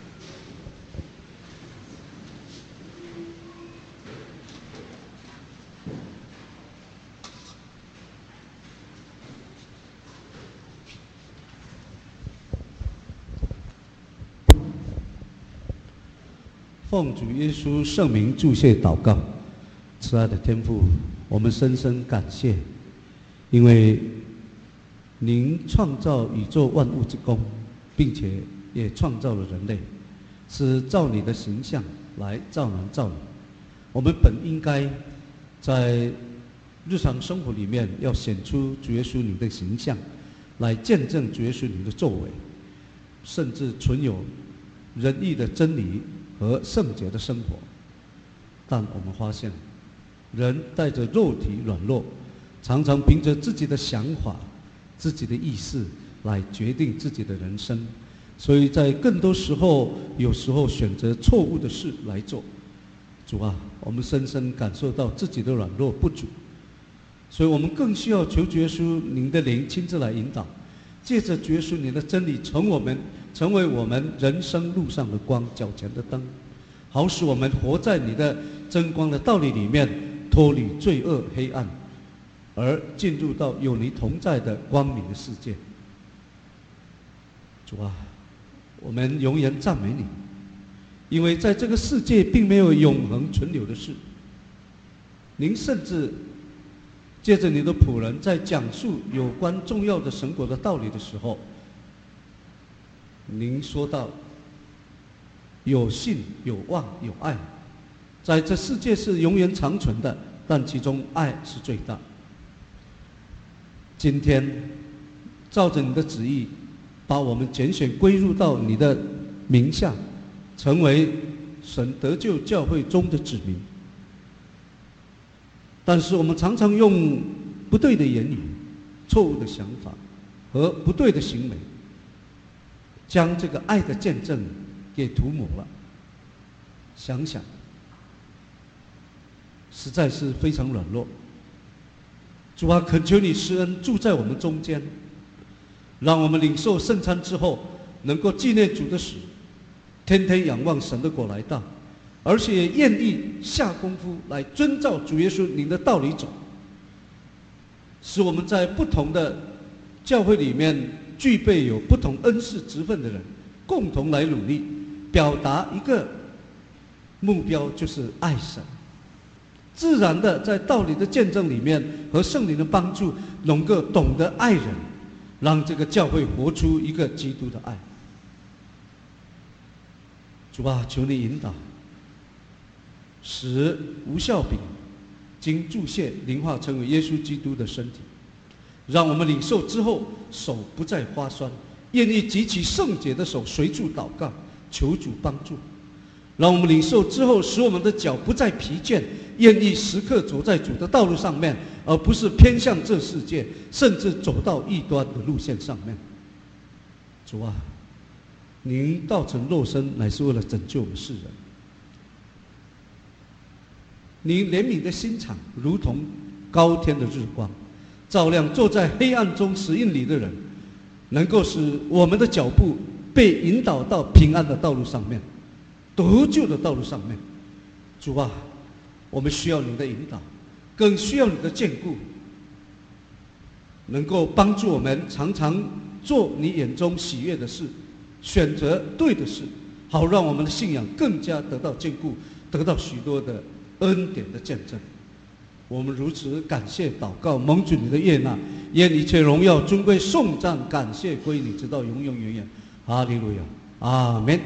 奉主耶稣圣名祝谢祷告，慈爱的天父，我们深深感谢，因为您创造宇宙万物之功，并且也创造了人类，是照你的形象来造人造你。我们本应该在日常生活里面要显出主耶稣你的形象，来见证主耶稣你的作为，甚至存有仁义的真理和圣洁的生活。但我们发现，人带着肉体软弱，常常凭着自己的想法、自己的意识来决定自己的人生，所以在更多时候，有时候选择错误的事来做。主啊，我们深深感受到自己的软弱不足，所以我们更需要求主耶稣您的灵亲自来引导，借着主耶稣您的真理成为我们人生路上的光，脚前的灯，好使我们活在你的真光的道理里面，脱离罪恶黑暗，而进入到有你同在的光明的世界。主啊，我们永远赞美你，因为在这个世界并没有永恒存留的事。您甚至借着你的仆人在讲述有关重要的神国的道理的时候，您说到有信有望有爱，在这世界是永远长存的，但其中爱是最大。今天照着你的旨意，把我们拣选归入到你的名下，成为神得救教会中的子民。但是我们常常用不对的言语、错误的想法和不对的行为，将这个爱的见证给涂抹了。想想，实在是非常软弱。主啊，恳求你施恩住在我们中间，让我们领受圣餐之后，能够纪念主的死，天天仰望神的国来到，而且也愿意下功夫来遵照主耶稣您的道理走，使我们在不同的教会里面具备有不同恩赐职分的人，共同来努力，表达一个目标，就是爱神。自然的在道理的见证里面和圣灵的帮助，能够懂得爱人，让这个教会活出一个基督的爱。 主啊，求你引导，使无酵饼经注泻灵化成为耶稣基督的身体，让我们领受之后手不再发酸，愿意举起圣洁的手随处祷告，求主帮助。让我们领受之后，使我们的脚不再疲倦，愿意时刻走在主的道路上面，而不是偏向这世界，甚至走到异端的路线上面。主啊，您道成肉身乃是为了拯救我们世人。您怜悯的心肠如同高天的日光，照亮坐在黑暗中死荫里的人，能够使我们的脚步被引导到平安的道路上面，得救的道路上面。主啊，我们需要你的引导，更需要你的眷顾，能够帮助我们常常做你眼中喜悦的事，选择对的事，好让我们的信仰更加得到坚固，得到许多的恩典的见证。我们如此感谢祷告，蒙主你的悦纳，愿一切荣耀尊贵颂赞感谢归你，直到永永远远。哈利路亚，阿们。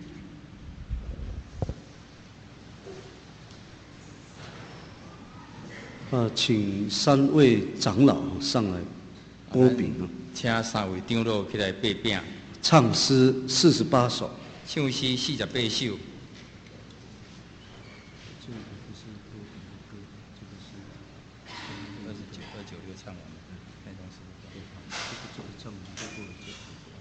请3位长老上来拨饼， 请3位长老起来擘饼。 唱诗48首， 唱诗48首。29唱完了，那张是这个唱完就过了就。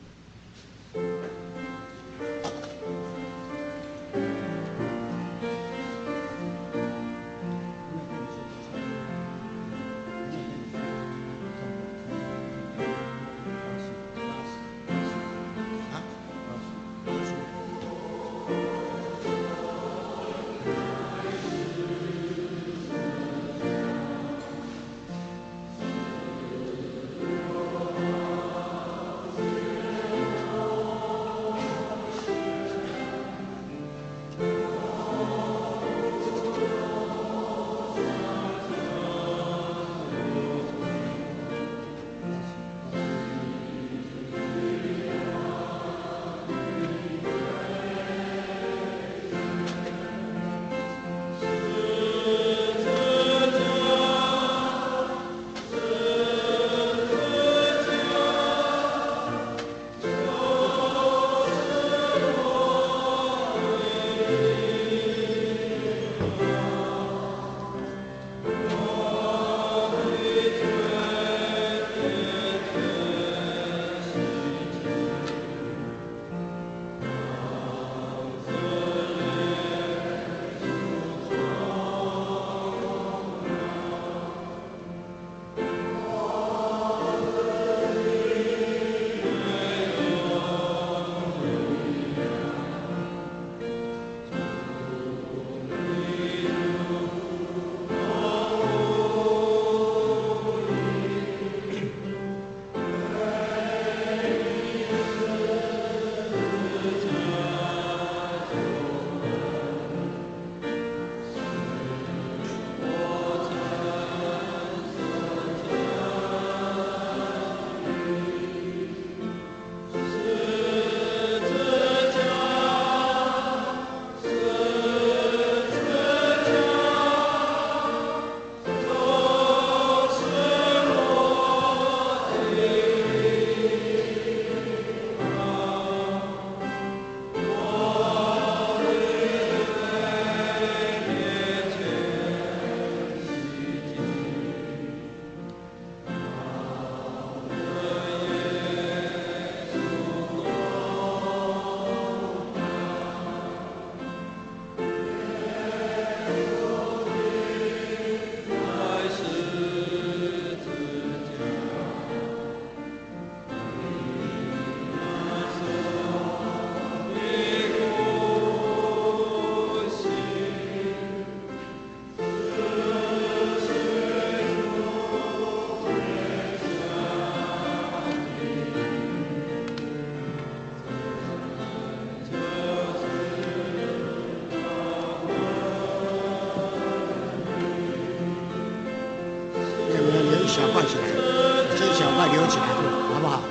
小块起来，这一小块留起来，好不好？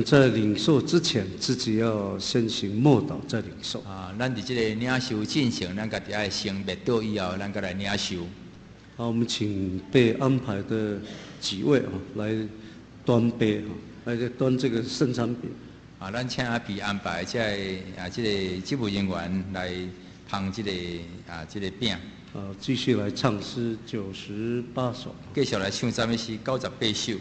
在领受之前，自己要先行默祷，再领受。 咱伫这个领受进程，咱家己爱先默祷以后，咱再来领受。 好，我们请被安排的几位来端杯来端这个圣餐饼。 咱请被安排这个职务人员来捧这个饼。 继续来唱诗98首。 继续来唱赞美诗98首。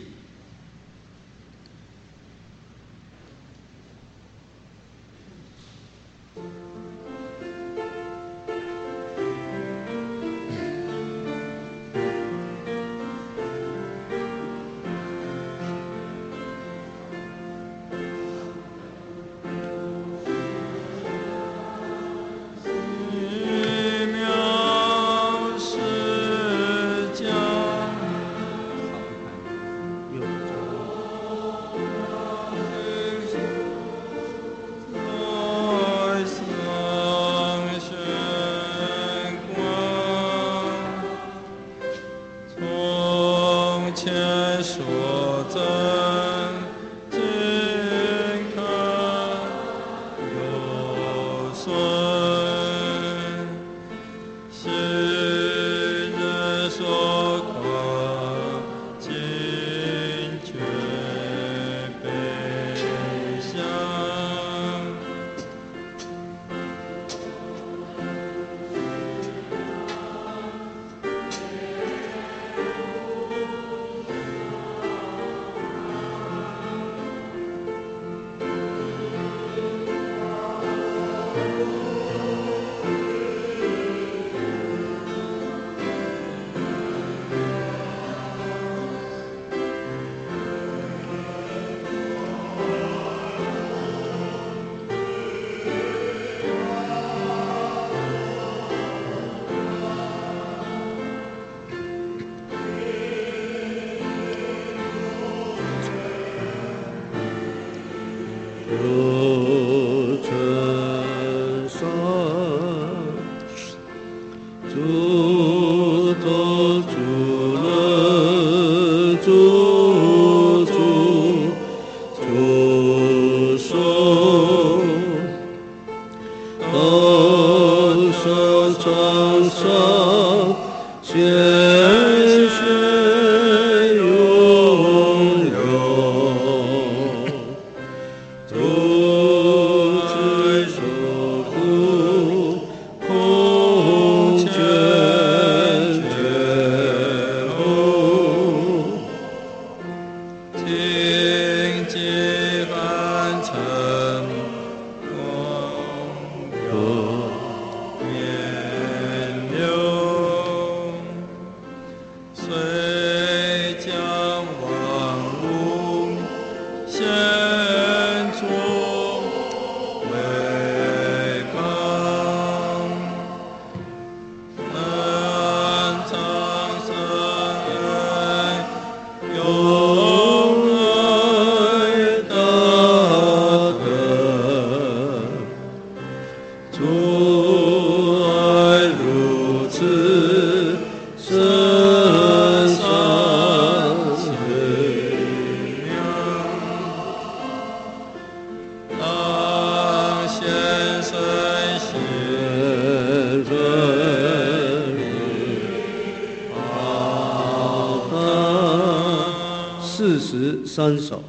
43首。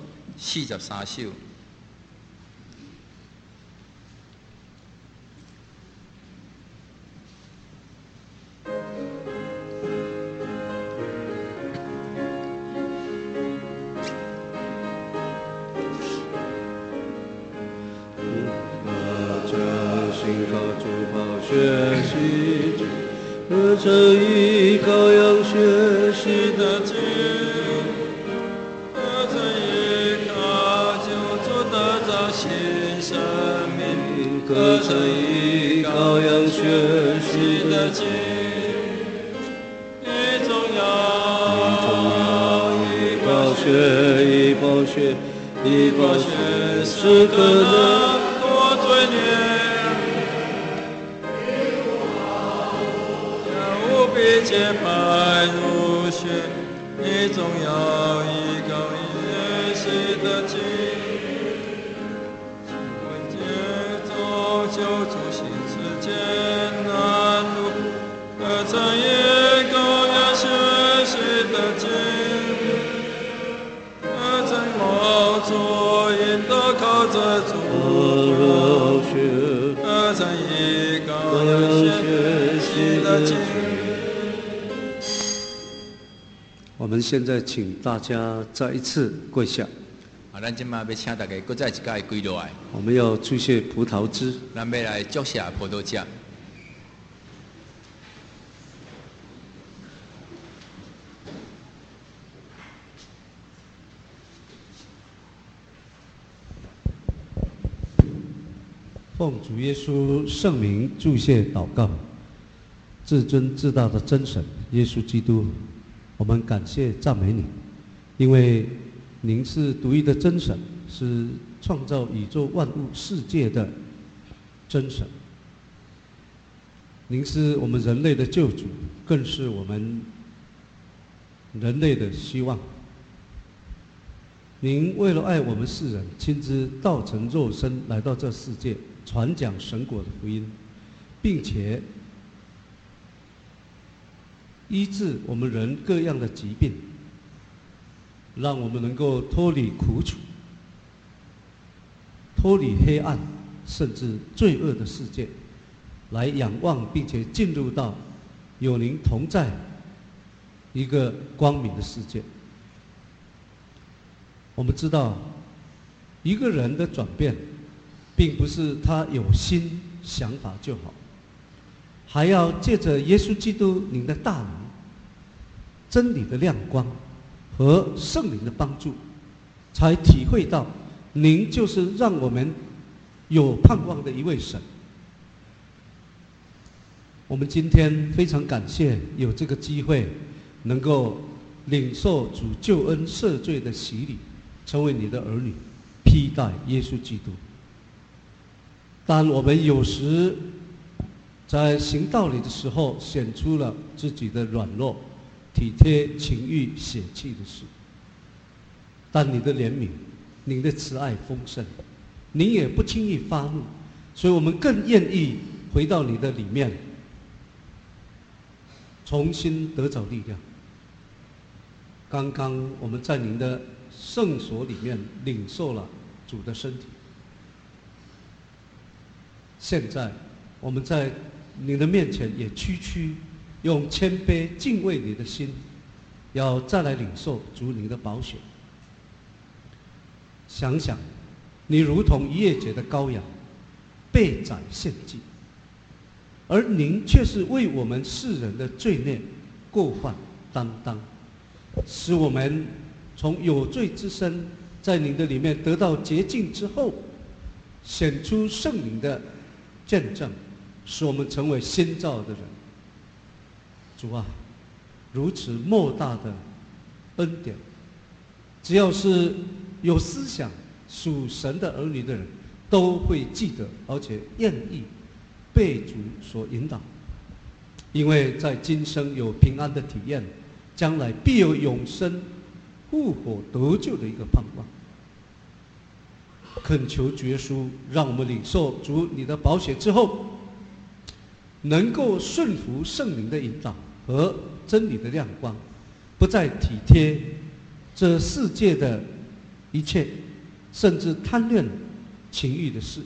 43首。 何曾以羔羊血洗的净，何曾以靠救主得着新生命，何曾以羔羊血洗的净，以重要，以宝血，以宝血，以宝血，是可能脱罪孽。洁白如雪，你总要依靠耶稣的净。 作主，参与高学习的经。 我们现在请大家再一次跪下。 咱今嘛要请大家搁再一届跪落来。 我们要注谢葡萄汁。 咱要来祝谢葡萄汁。 奉主耶稣圣名祝谢祷告，至尊至大的真神耶稣基督，我们感谢赞美你，因为您是独一的真神，是创造宇宙万物世界的真神。您是我们人类的救主，更是我们人类的希望。您为了爱我们世人，亲自道成肉身来到这世界，传讲神国的福音，并且医治我们人各样的疾病，让我们能够脱离苦楚，脱离黑暗，甚至罪恶的世界，来仰望并且进入到有您同在一个光明的世界。我们知道，一个人的转变，并不是他有新想法就好，还要借着耶稣基督您的大能、真理的亮光和圣灵的帮助，才体会到您就是让我们有盼望的一位神。我们今天非常感谢有这个机会，能够领受主救恩赦罪的洗礼，成为你的儿女，披戴耶稣基督。但我们有时在行道理的时候，显出了自己的软弱、体贴情欲、血气的事。但你的怜悯、您的慈爱丰盛，您也不轻易发怒，所以我们更愿意回到你的里面，重新得着力量。刚刚我们在您的圣所里面领受了主的身体，现在我们在你的面前也区区用谦卑敬畏你的心，要再来领受主你的宝血。想想你如同逾越节的羔羊，被宰献祭，而您却是为我们世人的罪孽过犯担当，使我们从有罪之身在您的里面得到洁净之后，显出圣灵的见证，使我们成为新造的人。主啊，如此莫大的恩典，只要是有思想属神的儿女的人，都会记得，而且愿意被主所引导，因为在今生有平安的体验，将来必有永生复活得救的一个盼望。恳求主耶稣，让我们领受主你的宝血之后，能够顺服圣灵的引导和真理的亮光，不再体贴这世界的一切，甚至贪恋情欲的事。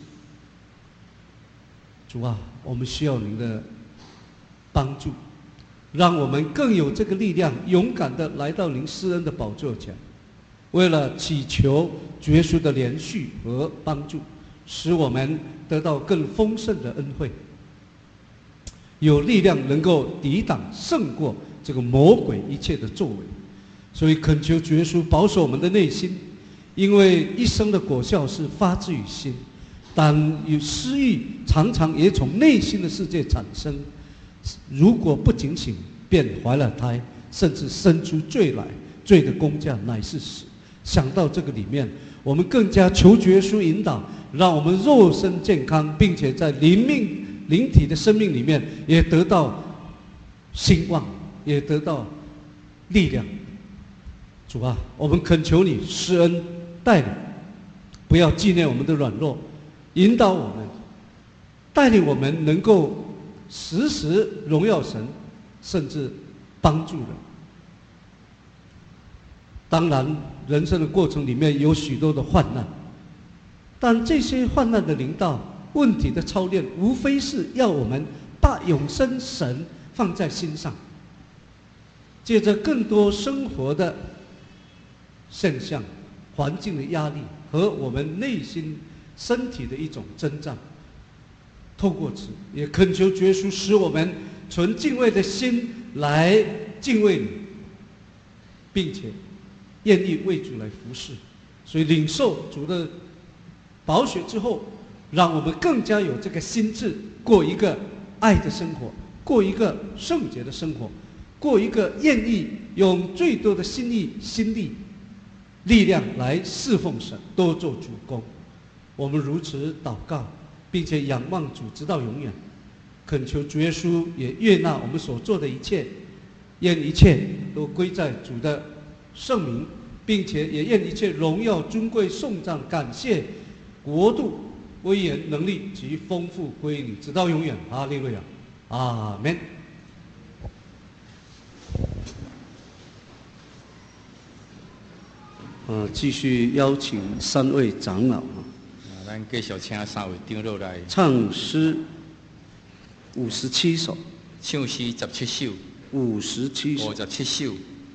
主啊，我们需要您的帮助，让我们更有这个力量，勇敢地来到您施恩的宝座前，为了祈求主耶稣的连续和帮助，使我们得到更丰盛的恩惠，有力量能够抵挡胜过这个魔鬼一切的作为。所以恳求主耶稣保守我们的内心，因为一生的果效是发自于心，但有私欲常常也从内心的世界产生，如果不警醒，便怀了胎，甚至生出罪来，罪的工价乃是死。想到这个里面，我们更加求主耶稣引导，让我们肉身健康，并且在灵体的生命里面也得到兴旺，也得到力量。主啊，我们恳求你施恩带领，不要纪念我们的软弱，引导我们，带领我们能够时时荣耀神，甚至帮助人。当然，人生的过程里面有许多的患难， 但这些患难的临到、问题的操练，无非是要我们把永生神放在心上，借着更多生活的现象、环境的压力和我们内心、身体的一种征战，透过此，也恳求主耶稣使我们存敬畏的心来敬畏你，并且愿意为主来服侍。所以领受主的宝血之后，让我们更加有这个心智，过一个爱的生活，过一个圣洁的生活，过一个愿意用最多的心意、心力、力量来侍奉神，多做主工。我们如此祷告，并且仰望主直到永远，恳求主耶稣也悦纳我们所做的一切，愿一切都归在主的圣名，并且也愿一切荣耀、尊贵、颂赞、感谢、国度、威严、能力及丰富归你，直到永远。哈利路亚，阿门。继续邀请3位长老咱继续请3位长老来唱诗57首， 唱诗17首 57首。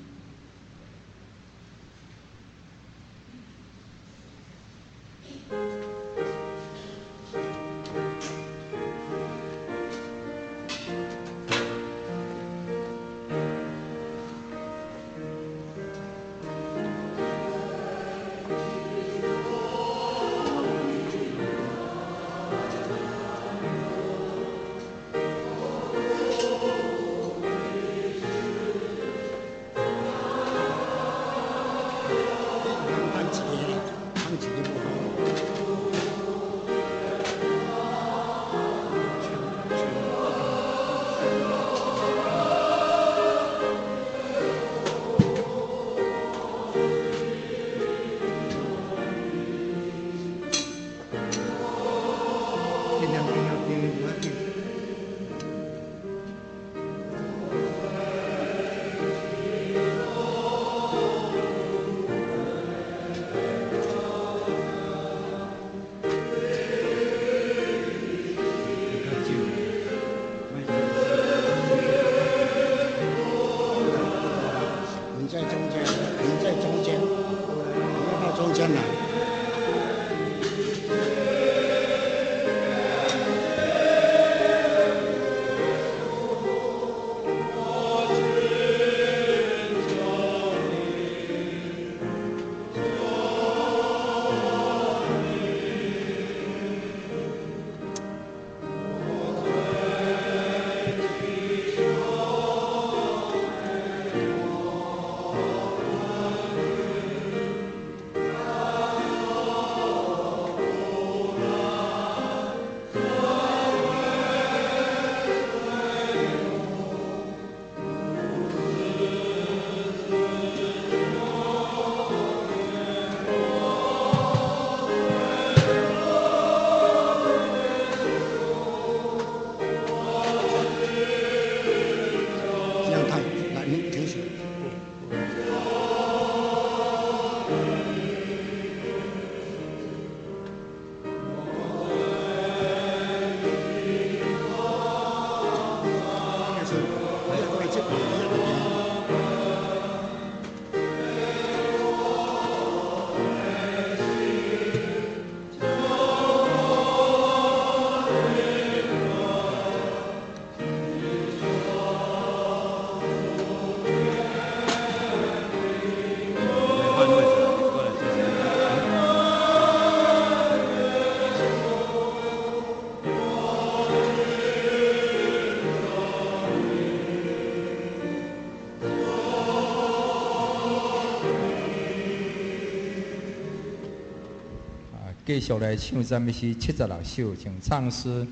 继续来唱赞美诗76首，请唱诗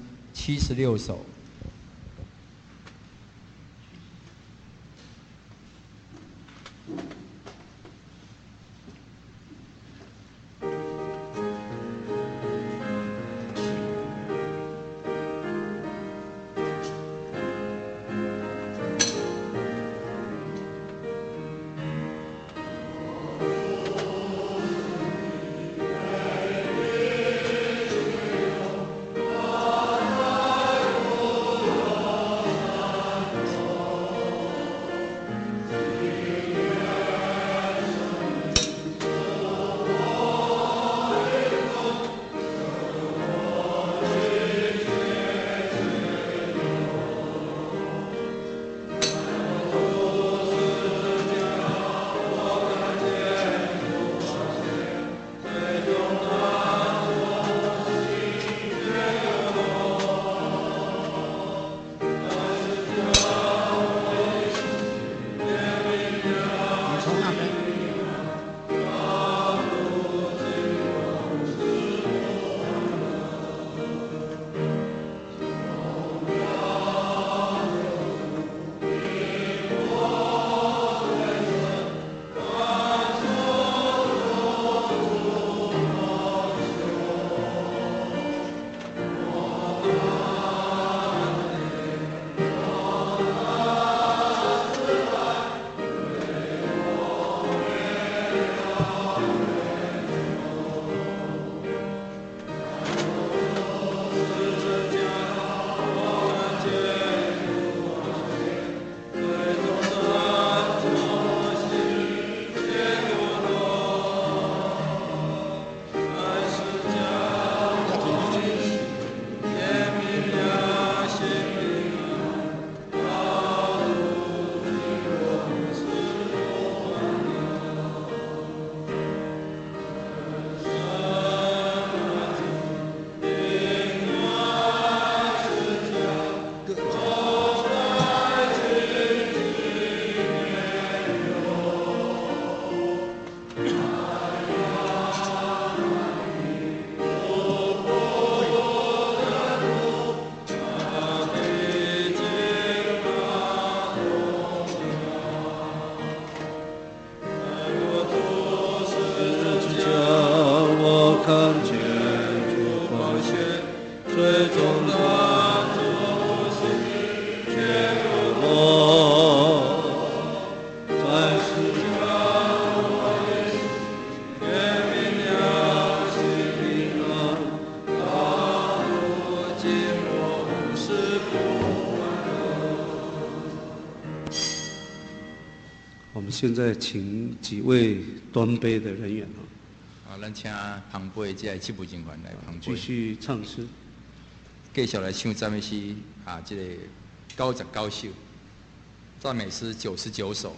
76首。 我们现在请几位端杯的人员咱请旁边这职务人员来旁继边， 续唱诗。 继续来唱赞美诗这个99首，赞美诗99首。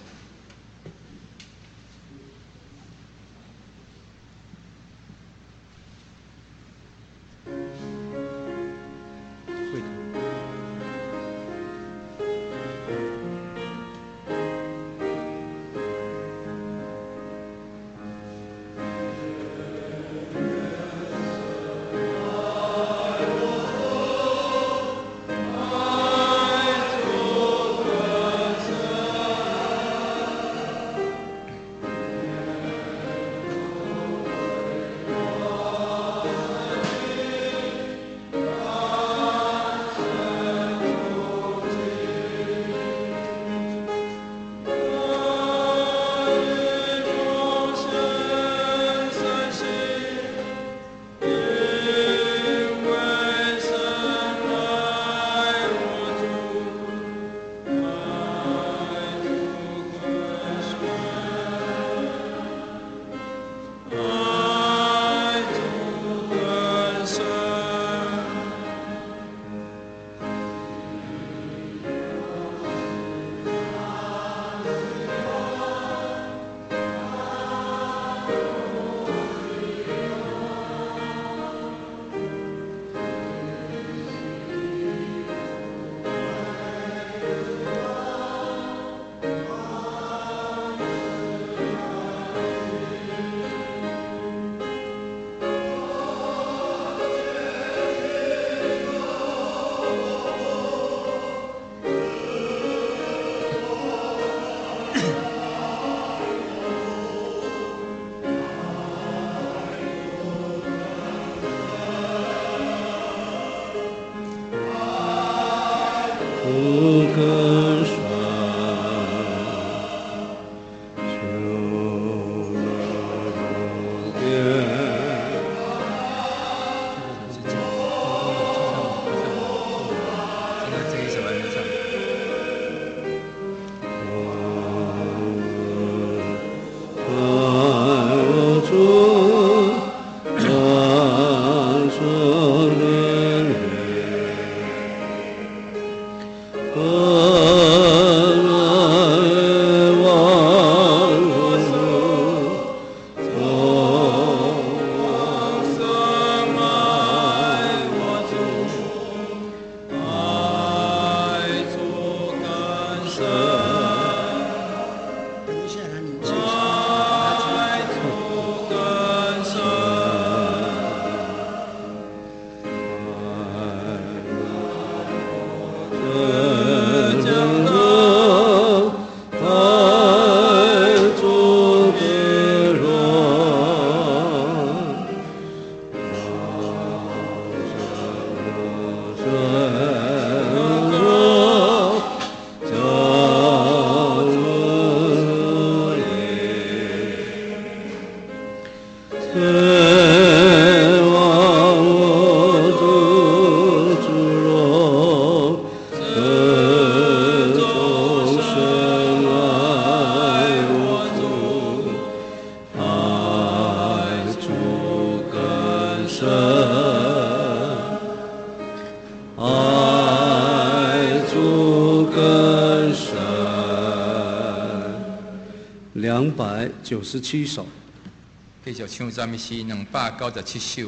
297首， 继续唱赞美诗297首。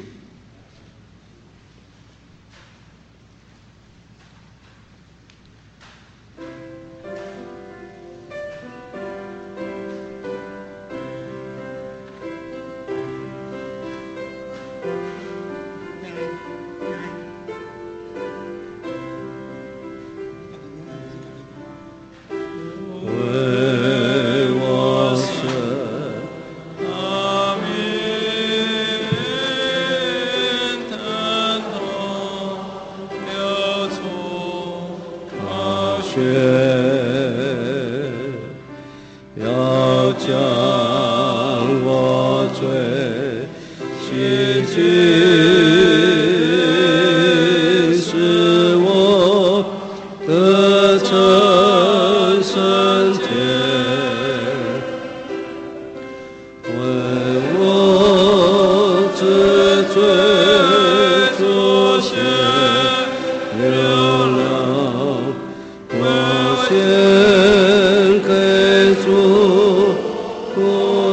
得成圣天。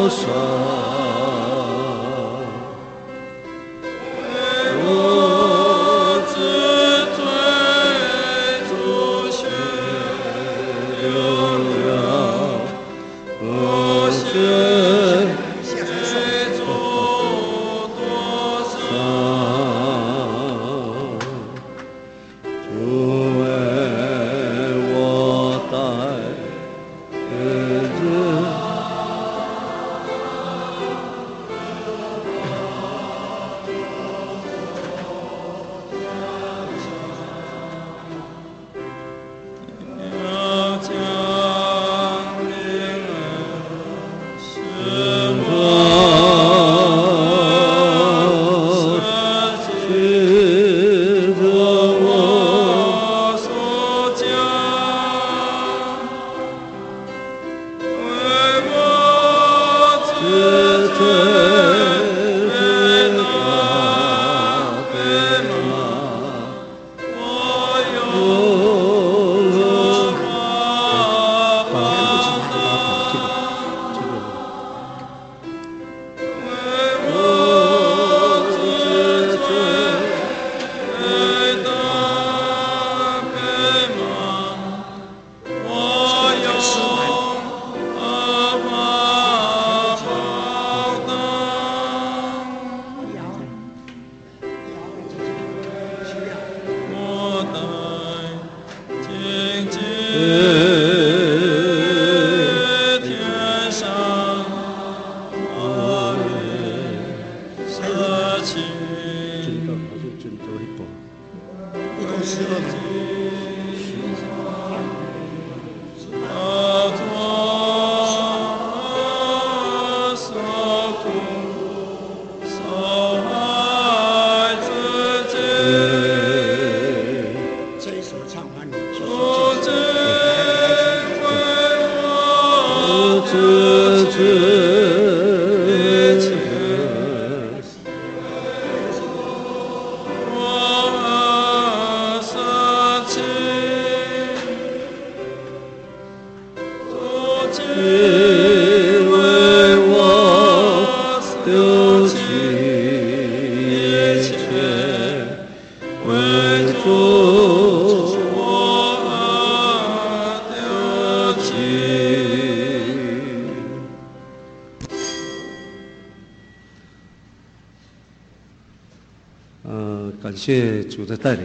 感谢主的带领。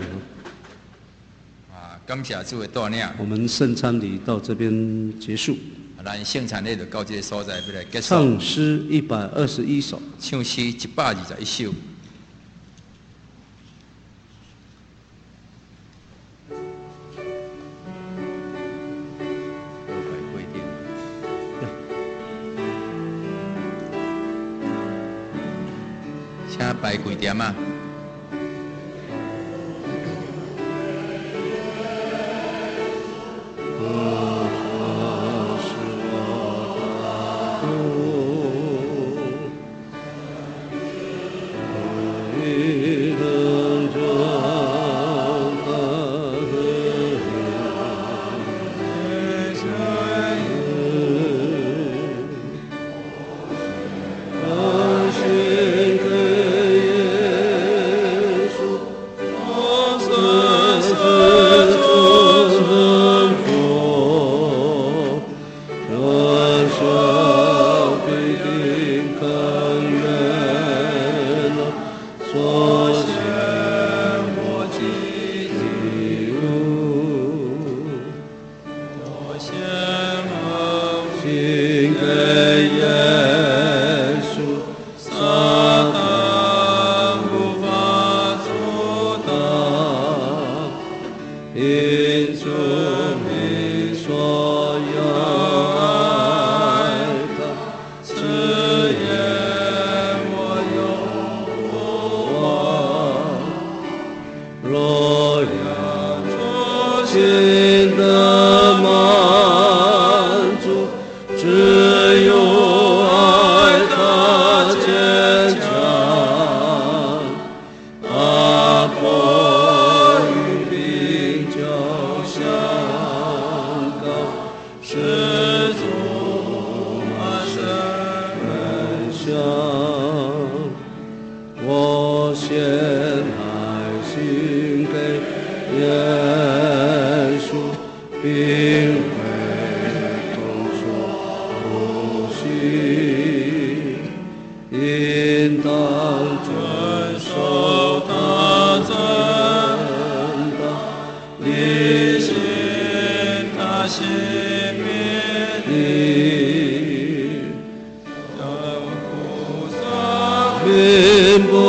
感谢主的带领。 我们圣餐礼到这边结束。 咱圣餐礼就到这个所在，要来结束。 唱诗121首。 唱诗121首。请排几点啊？ 心的满足，只有想，我献爱心给耶稣，并为同所不惜，应当遵守他真道，履行他心命。并不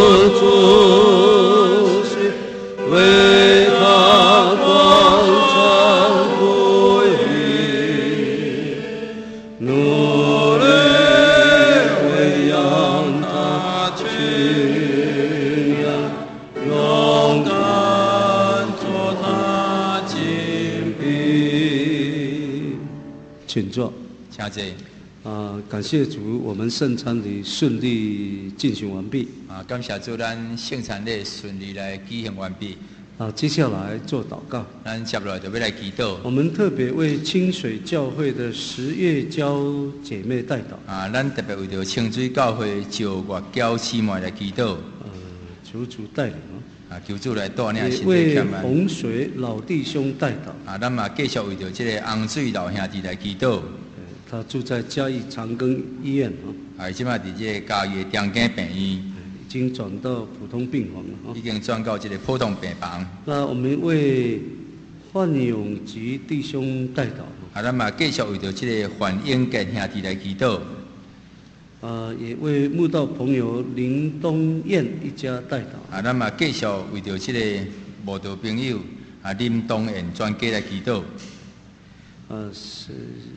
住心，为他广场不移，努力喂养他群羊，勇敢做他精兵。请坐。 请坐。 感谢主，我们圣餐礼顺利进行完毕。 感谢主，咱圣餐礼顺利来举行完毕。 接下来做祷告。 咱接落来就要来祈祷。 我们特别为清水教会的石月娇姐妹代祷。 咱特别为着清水教会召外娇姊妹来祈祷。 求主带领。 求主来带领。 也为洪水老弟兄代祷。 咱嘛继续为着这个洪水老兄弟来祈祷。 他住在嘉义长庚医院即马伫这个嘉义长庚病院， 已经转到普通病房了已经转到这个普通病房。 那我们为范永吉弟兄代祷。 咱嘛继续为着这个范永吉兄弟来祈祷。 也为慕道朋友林东燕一家代祷。 咱嘛继续为着这个慕道朋友林东燕全家来祈祷。 是。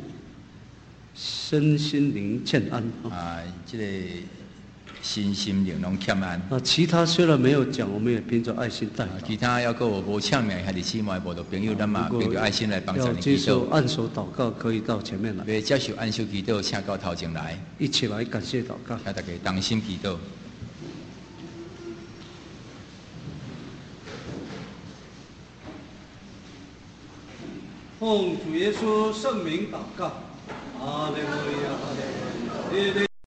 身心灵欠安这个身心灵拢欠安。 其他虽然没有讲，我们也凭着爱心代祷。 其他要个无签名还是姊妹无的朋友，咱嘛凭着爱心来帮助你祈祷。 要接受按手祷告，可以到前面来。 要接受按手祈祷，请到头前来。 一起来感谢祷告。 大家同心祈祷。 奉主耶稣圣名祷告。哈利路亚，哈利路亚。